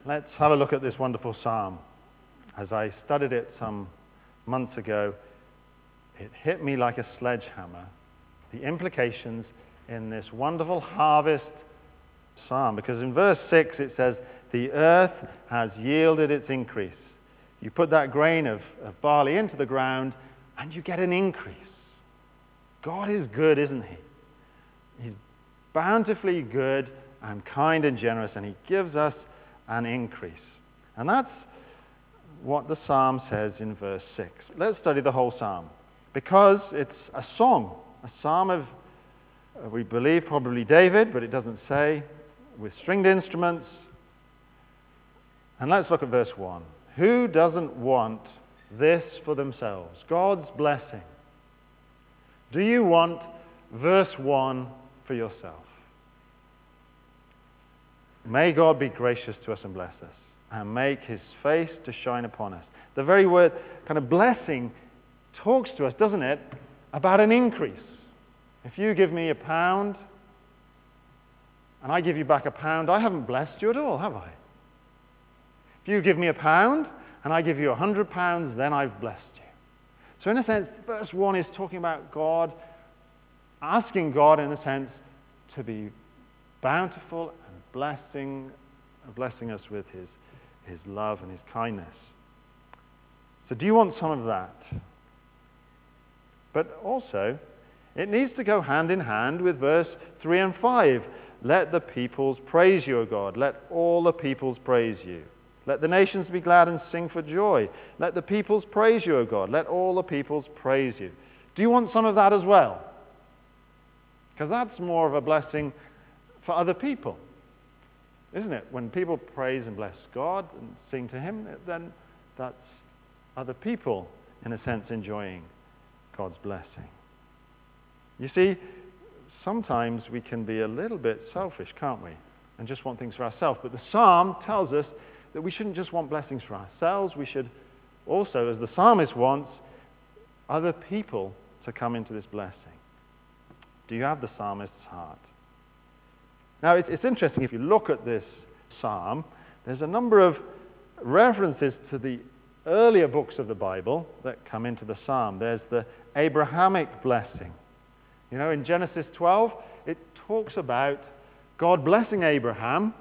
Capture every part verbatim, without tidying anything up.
Let's have a look at this wonderful psalm. As I studied it some months ago, it hit me like a sledgehammer, the implications in this wonderful harvest psalm. Because in verse six it says, the earth has yielded its increase. You put that grain of, of barley into the ground and you get an increase. God is good, isn't he? He's bountifully good and kind and generous, and he gives us an increase. And that's what the psalm says in verse six. Let's study the whole psalm, because it's a song, a psalm of, uh, we believe, probably David, but it doesn't say, with stringed instruments. And let's look at verse one. Who doesn't want this for themselves? God's blessing. Do you want verse one for yourself? May God be gracious to us and bless us, and make his face to shine upon us. The very word kind of blessing talks to us, doesn't it, about an increase. If you give me a pound and I give you back a pound, I haven't blessed you at all, have I? If you give me a pound and I give you a hundred pounds, then I've blessed you. So in a sense, verse one is talking about God, asking God in a sense to be bountiful and blessing, blessing us with his, his love and his kindness. So do you want some of that? But also, it needs to go hand in hand with verse three and five. Let the peoples praise you, O God. Let all the peoples praise you. Let the nations be glad and sing for joy. Let the peoples praise you, O God. Let all the peoples praise you. Do you want some of that as well? Because that's more of a blessing for other people, isn't it? When people praise and bless God and sing to him, then that's other people, in a sense, enjoying God's blessing. You see, sometimes we can be a little bit selfish, can't we? And just want things for ourselves. But the psalm tells us that we shouldn't just want blessings for ourselves. We should also, as the psalmist wants, other people to come into this blessing. Do you have the psalmist's heart? Now, it's, it's interesting, if you look at this psalm, there's a number of references to the earlier books of the Bible that come into the psalm. There's the Abrahamic blessing. You know, in Genesis twelve, it talks about God blessing Abraham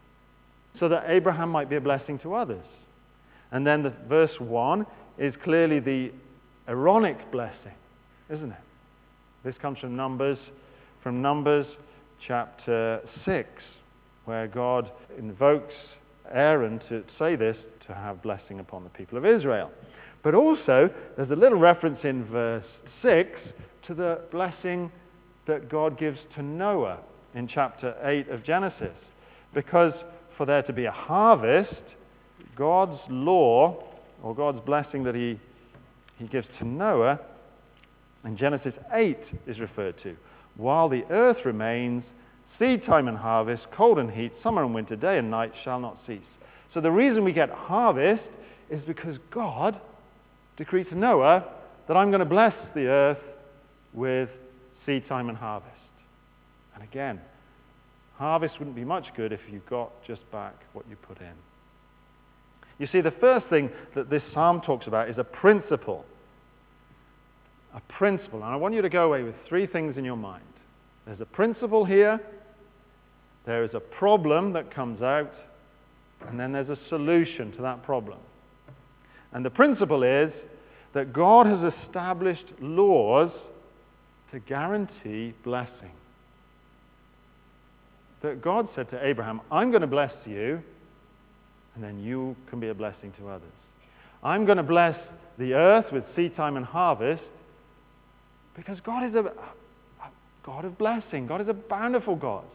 so that Abraham might be a blessing to others. And then the verse one is clearly the Aaronic blessing, isn't it? This comes from Numbers, from Numbers chapter six, where God invokes Aaron to say this, to have blessing upon the people of Israel. But also, there's a little reference in verse six to the blessing that God gives to Noah in chapter eight of Genesis. Because for there to be a harvest, God's law, or God's blessing that he, he gives to Noah, in Genesis eight is referred to. While the earth remains, seed time and harvest, cold and heat, summer and winter, day and night shall not cease. So the reason we get harvest is because God decreed to Noah that I'm going to bless the earth with seed time and harvest. And again, harvest wouldn't be much good if you got just back what you put in. You see, the first thing that this psalm talks about is a principle. A principle. And I want you to go away with three things in your mind. There's a principle here, there is a problem that comes out, and then there's a solution to that problem. And the principle is that God has established laws to guarantee blessing. That God said to Abraham, I'm going to bless you, and then you can be a blessing to others. I'm going to bless the earth with seed time and harvest, because God is a, a God of blessing. God is a bountiful God.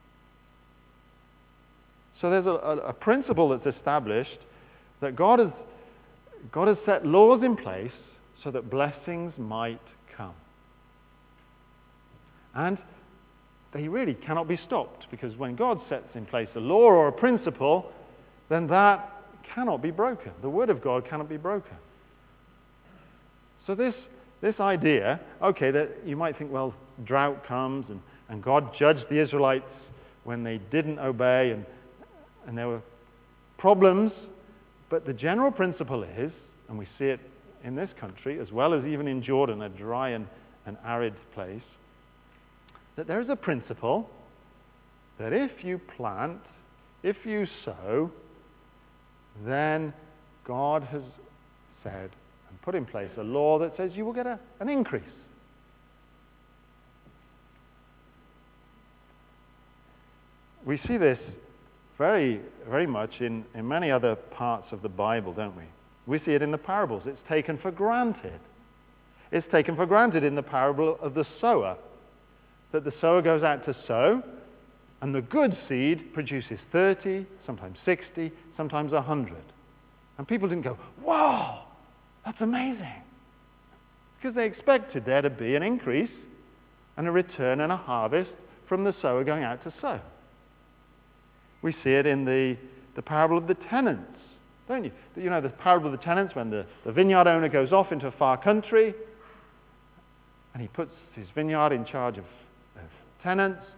So there's a, a, a principle that's established that God has, God has set laws in place so that blessings might come. And they really cannot be stopped, because when God sets in place a law or a principle, then that cannot be broken. The word of God cannot be broken. So this, this idea, okay, that you might think, well, drought comes and, and God judged the Israelites when they didn't obey, and, and there were problems, but the general principle is, and we see it in this country as well as even in Jordan, a dry and, and arid place, that there is a principle that if you plant, if you sow, then God has said and put in place a law that says you will get a, an increase. We see this very, very much in, in many other parts of the Bible, don't we? We see it in the parables. It's taken for granted. It's taken for granted in the parable of the sower, that the sower goes out to sow, and the good seed produces thirty, sometimes sixty, sometimes one hundred. And people didn't go, "Wow, that's amazing." Because they expected there to be an increase and a return and a harvest from the sower going out to sow. We see it in the, the parable of the tenants, don't you? You know, the parable of the tenants, when the, the vineyard owner goes off into a far country and he puts his vineyard in charge of, of tenants,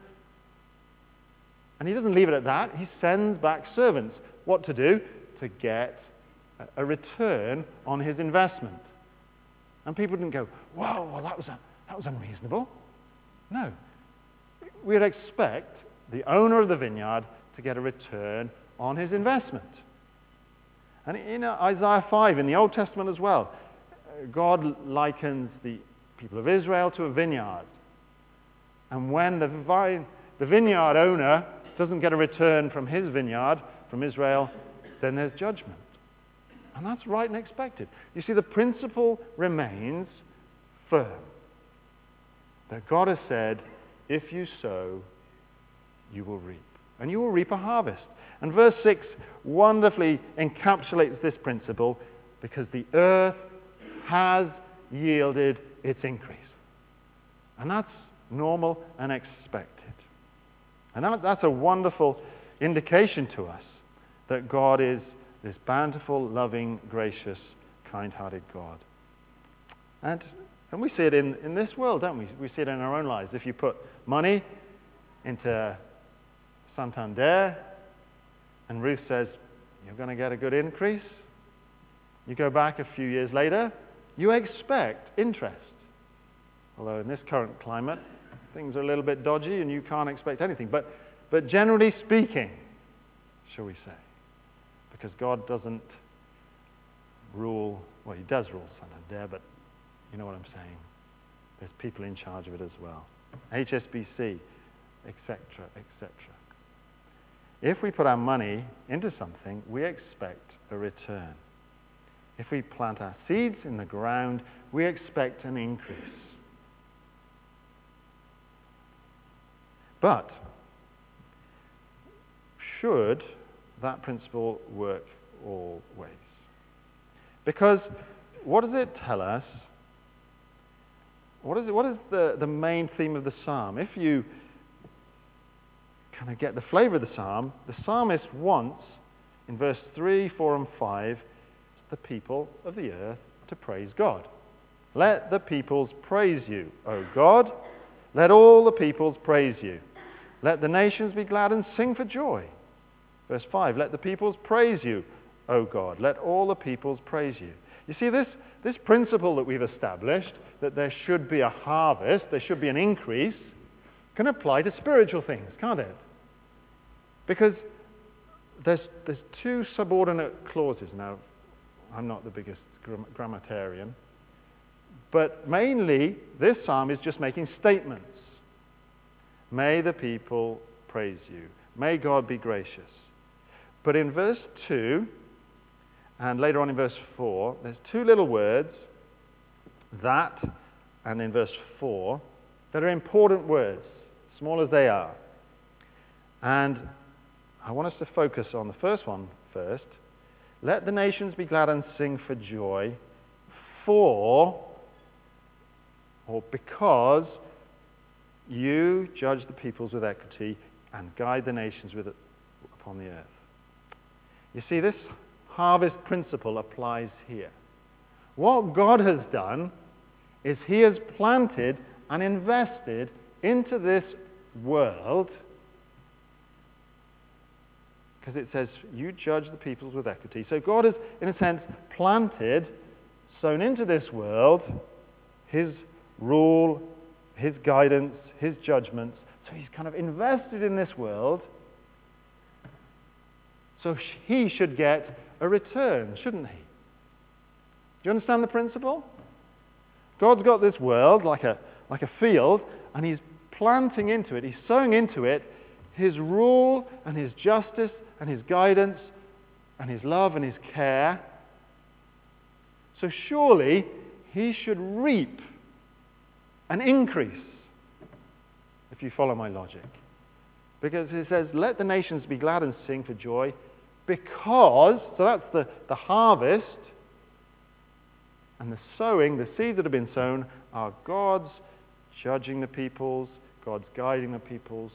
and he doesn't leave it at that. He sends back servants. What to do? To get a, a return on his investment. And people didn't go, "Whoa, well, that was, a, that was unreasonable." No. We'd expect the owner of the vineyard to get a return on his investment. And in Isaiah five, in the Old Testament as well, God likens the people of Israel to a vineyard. And when the, vine, the vineyard owner doesn't get a return from his vineyard, from Israel, then there's judgment. And that's right and expected. You see, the principle remains firm. That God has said, if you sow, you will reap. And you will reap a harvest. And verse six wonderfully encapsulates this principle, because the earth has yielded its increase. And that's normal and expected. And that, that's a wonderful indication to us that God is this bountiful, loving, gracious, kind-hearted God. And, and we see it in, in this world, don't we? We see it in our own lives. If you put money into Santander, and Ruth says, "You're going to get a good increase," you go back a few years later, you expect interest. Although in this current climate, things are a little bit dodgy and you can't expect anything. But, but generally speaking, shall we say, because God doesn't rule, well, he does rule Santander, but you know what I'm saying. There's people in charge of it as well. H S B C, et cetera, et cetera. If we put our money into something, we expect a return. If we plant our seeds in the ground, we expect an increase. But should that principle work always? Because what does it tell us? What is, it, what is the, the main theme of the psalm? If you kind of get the flavor of the psalm, the psalmist wants, in verse three, four, and five, the people of the earth to praise God. Let the peoples praise you, O God. Let all the peoples praise you. Let the nations be glad and sing for joy. Verse five, let the peoples praise you, O God. Let all the peoples praise you. You see, this, this principle that we've established, that there should be a harvest, there should be an increase, can apply to spiritual things, can't it? Because there's, there's two subordinate clauses. Now, I'm not the biggest gram- grammatarian, but mainly this psalm is just making statements. May the people praise you. May God be gracious. But in verse two, and later on in verse four, there's two little words, that, and in verse four, that are important words, small as they are. And I want us to focus on the first one first. Let the nations be glad and sing for joy, for, or because, you judge the peoples with equity and guide the nations with it upon the earth. You see, this harvest principle applies here. What God has done is he has planted and invested into this world because it says, you judge the peoples with equity. So God has, in a sense, planted, sown into this world, his rule, his guidance, his judgments. So he's kind of invested in this world. So he should get a return, shouldn't he? Do you understand the principle? God's got this world like a, like a field, and he's planting into it, he's sowing into it his rule and his justice and his guidance and his love and his care. So surely he should reap an increase, if you follow my logic. Because it says, let the nations be glad and sing for joy, because, so that's the, the harvest, and the sowing, the seeds that have been sown, are God's judging the peoples, God's guiding the peoples.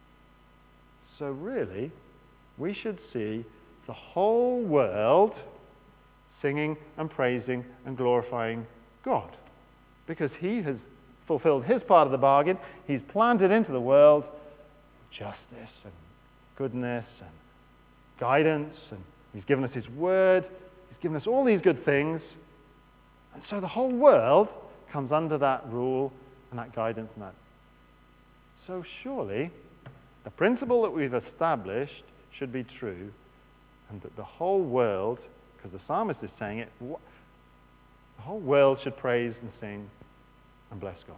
So really, we should see the whole world singing and praising and glorifying God, because he has fulfilled his part of the bargain. He's planted into the world justice and goodness and guidance, and he's given us his word. He's given us all these good things. And so the whole world comes under that rule and that guidance and that. So surely the principle that we've established should be true, and that the whole world, because the psalmist is saying it, the whole world should praise and sing and bless God.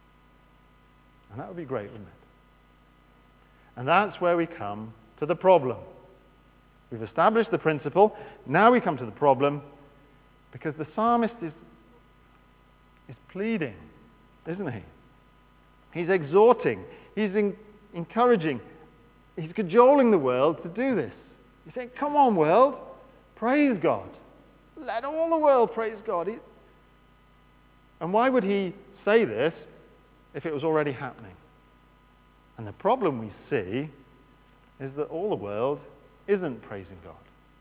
And that would be great, wouldn't it? And that's where we come to the problem. We've established the principle. Now we come to the problem, because the psalmist is, is pleading, isn't he? He's exhorting. He's in, encouraging. He's cajoling the world to do this. He's saying, come on, world, praise God. Let all the world praise God. He, and why would he say this if it was already happening? And the problem we see is that all the world isn't praising God.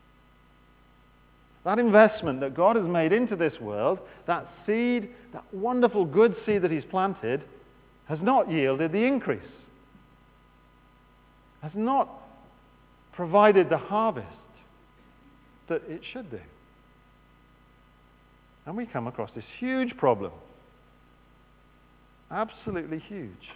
That investment that God has made into this world, that seed, that wonderful good seed that he's planted, has not yielded the increase, has not provided the harvest that it should do. And we come across this huge problem. Absolutely huge.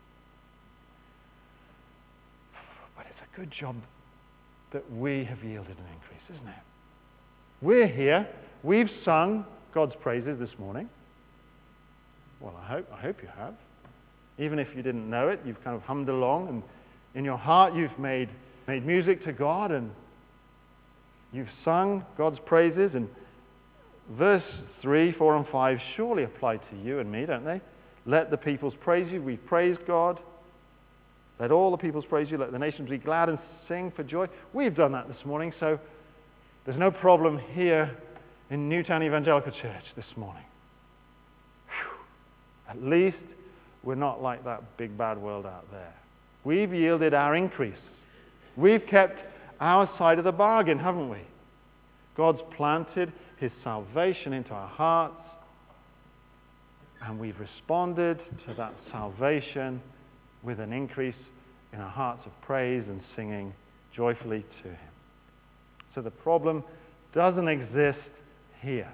But it's a good job that we have yielded an increase, isn't it? We're here. We've sung God's praises this morning. Well, I hope, I hope you have. Even if you didn't know it, you've kind of hummed along, and in your heart you've made, made music to God, and you've sung God's praises. And verse three, four, and five surely apply to you and me, don't they? Let the peoples praise you. We've praised God. Let all the peoples praise you. Let the nations be glad and sing for joy. We've done that this morning, so there's no problem here in Newtown Evangelical Church this morning. Whew. At least we're not like that big bad world out there. We've yielded our increase. We've kept our side of the bargain, haven't we? God's planted his salvation into our hearts, and we've responded to that salvation with an increase in our hearts of praise and singing joyfully to him. So the problem doesn't exist here.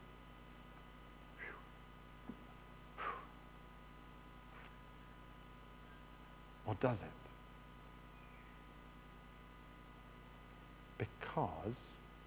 Or does it? Because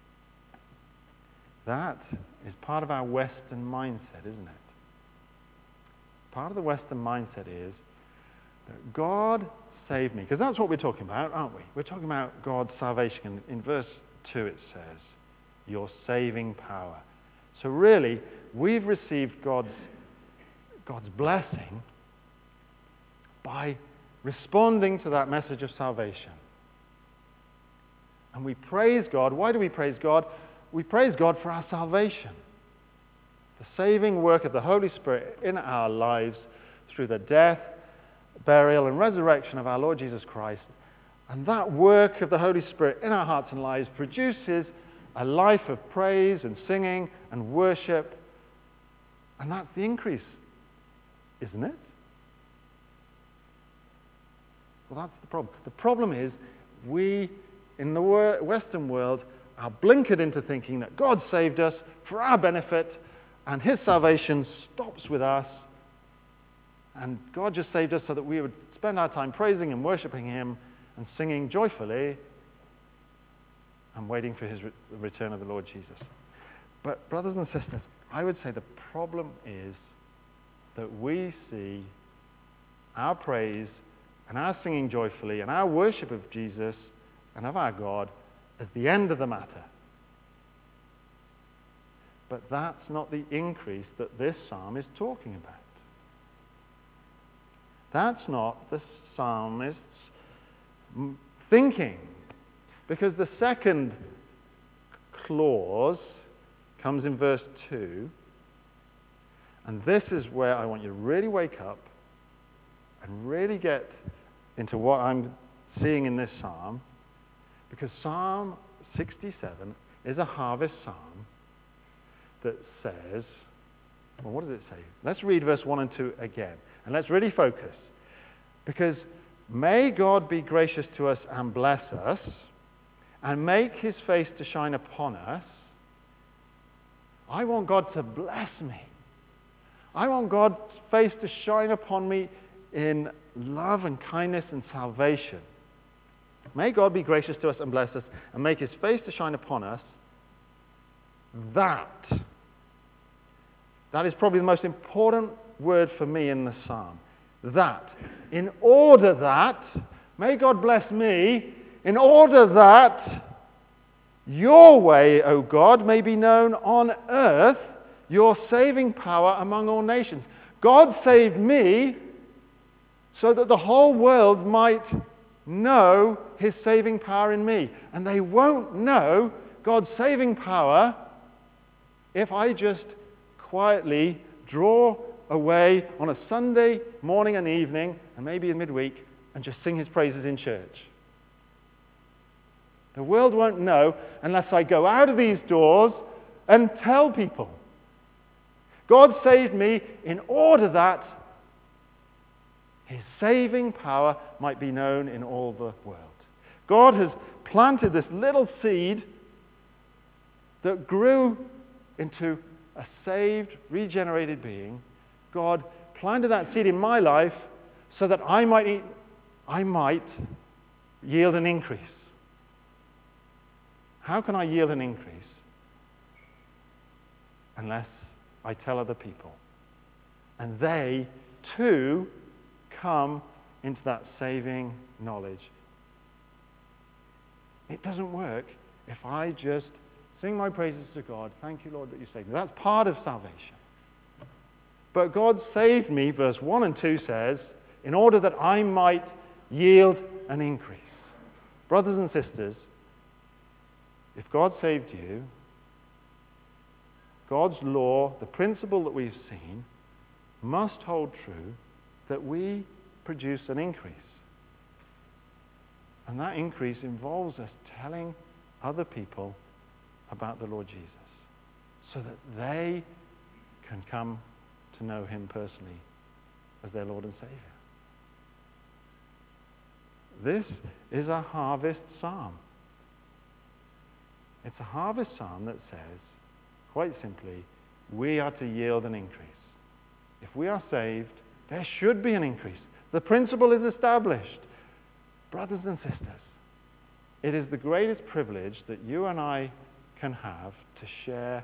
that is part of our Western mindset, isn't it? Part of the Western mindset is that God saved me. Because that's what we're talking about, aren't we? We're talking about God's salvation. In, in verse two it says, your saving power. So really, we've received God's, God's blessing by responding to that message of salvation. And we praise God. Why do we praise God? We praise God for our salvation. The saving work of the Holy Spirit in our lives through the death, burial, and resurrection of our Lord Jesus Christ. And that work of the Holy Spirit in our hearts and lives produces a life of praise and singing and worship. And that's the increase, isn't it? Well, that's the problem. The problem is we in the Western world are blinkered into thinking that God saved us for our benefit and his salvation stops with us. And God just saved us so that we would spend our time praising and worshiping him and singing joyfully and waiting for his re- the return of the Lord Jesus. But brothers and sisters, I would say the problem is that we see our praise and our singing joyfully and our worship of Jesus and of our God as the end of the matter. But that's not the increase that this psalm is talking about. That's not the psalmist's thinking. Because the second clause comes in verse two. And this is where I want you to really wake up and really get into what I'm seeing in this psalm. Because Psalm sixty-seven is a harvest psalm that says, well, what does it say? Let's read verse one and two again. And let's really focus. Because may God be gracious to us and bless us, and make his face to shine upon us. I want God to bless me. I want God's face to shine upon me in love and kindness and salvation. May God be gracious to us and bless us, and make his face to shine upon us. That, that is probably the most important word for me in the psalm. That. In order that, may God bless me, in order that your way, O God, may be known on earth, your saving power among all nations. God saved me so that the whole world might know his saving power in me. And they won't know God's saving power if I just quietly draw away on a Sunday morning and evening, and maybe in midweek, and just sing his praises in church. The world won't know unless I go out of these doors and tell people. God saved me in order that his saving power might be known in all the world. God has planted this little seed that grew into a saved, regenerated being. God planted that seed in my life so that I might, eat, I might yield an increase. How can I yield an increase unless I tell other people? And they, too, come into that saving knowledge. It doesn't work if I just sing my praises to God. Thank you, Lord, that you saved me. That's part of salvation. But God saved me, verse one and two says, in order that I might yield an increase. Brothers and sisters, if God saved you, God's law, the principle that we've seen, must hold true that we produce an increase. And that increase involves us telling other people about the Lord Jesus so that they can come to know him personally as their Lord and Savior. This is a harvest psalm. It's a harvest psalm that says, quite simply, we are to yield an increase. If we are saved, there should be an increase. The principle is established. Brothers and sisters, it is the greatest privilege that you and I can have to share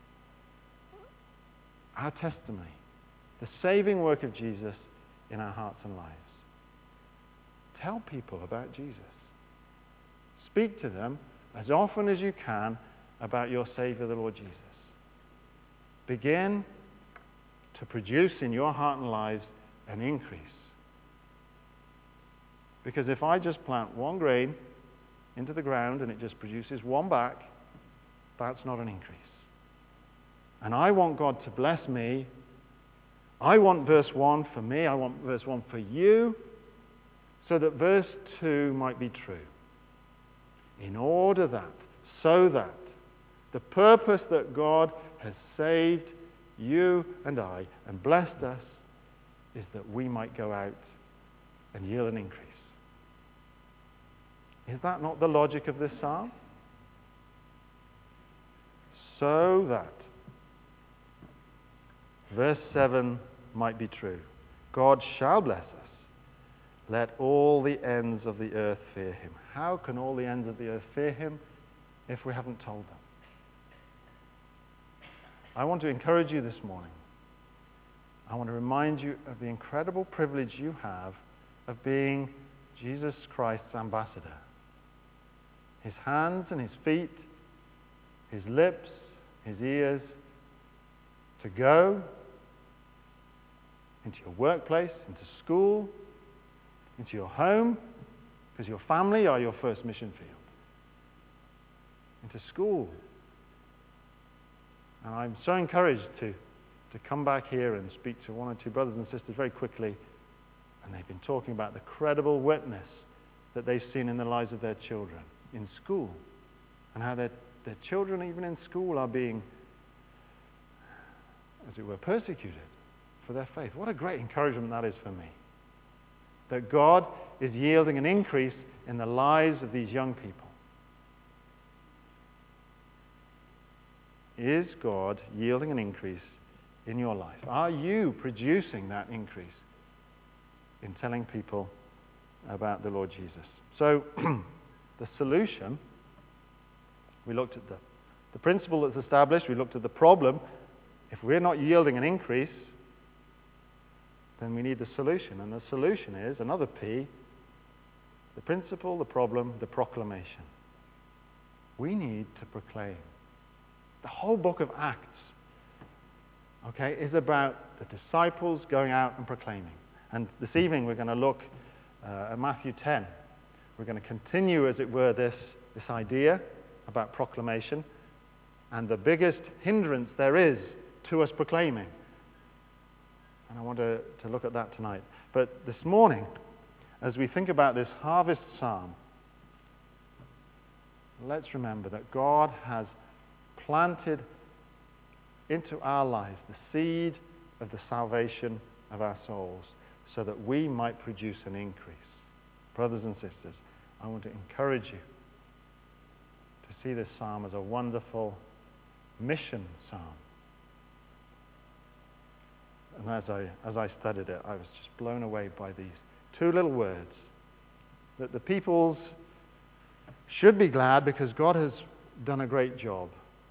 our testimony, the saving work of Jesus in our hearts and lives. Tell people about Jesus. Speak to them as often as you can about your Savior, the Lord Jesus. Begin to produce in your heart and lives an increase. Because if I just plant one grain into the ground and it just produces one back, that's not an increase. And I want God to bless me. I want verse one for me. I want verse one for you, so that verse two might be true. In order that, so that, the purpose that God has saved you and I and blessed us is that we might go out and yield an increase. Is that not the logic of this psalm? So that verse seven might be true. God shall bless us. Let all the ends of the earth fear him. How can all the ends of the earth fear him if we haven't told them? I want to encourage you this morning. I want to remind you of the incredible privilege you have of being Jesus Christ's ambassador. His hands and his feet, his lips, his ears, to go into your workplace, into school, into your home, because your family are your first mission field, into school. And I'm so encouraged to, to come back here and speak to one or two brothers and sisters very quickly, and they've been talking about the credible witness that they've seen in the lives of their children in school, and how their, their children, even in school, are being, as it were, persecuted for their faith. What a great encouragement that is for me. That God is yielding an increase in the lives of these young people. Is God yielding an increase in your life? Are you producing that increase in telling people about the Lord Jesus? So, the solution, we looked at the, the principle that's established, we looked at the problem. If we're not yielding an increase, then we need the solution. And the solution is, another P, the principle, the problem, the proclamation. We need to proclaim. The whole book of Acts, okay, is about the disciples going out and proclaiming. And this evening we're going to look uh, at Matthew ten. We're going to continue, as it were, this, this idea about proclamation and the biggest hindrance there is to us proclaiming. And I want to, to look at that tonight. But this morning, as we think about this harvest psalm, let's remember that God has planted into our lives the seed of the salvation of our souls so that we might produce an increase. Brothers and sisters, I want to encourage you to see this psalm as a wonderful mission psalm. And as I, as I studied it, I was just blown away by these two little words. That the peoples should be glad because God has done a great job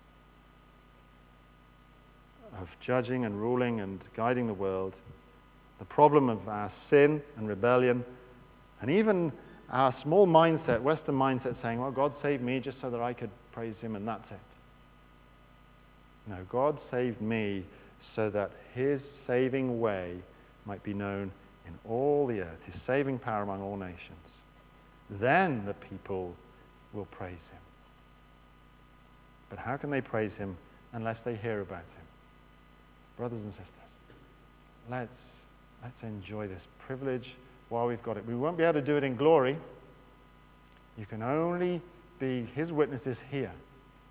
of judging and ruling and guiding the world. The problem of our sin and rebellion, and even our small mindset, Western mindset, saying, well, God saved me just so that I could praise him and that's it. No, God saved me so that his saving way might be known in all the earth, his saving power among all nations. Then the people will praise him. But how can they praise him unless they hear about him? Brothers and sisters, let's, let's enjoy this privilege while we've got it. We won't be able to do it in glory. You can only be his witnesses here.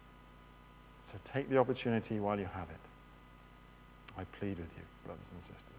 So take the opportunity while you have it. I plead with you, brothers and sisters.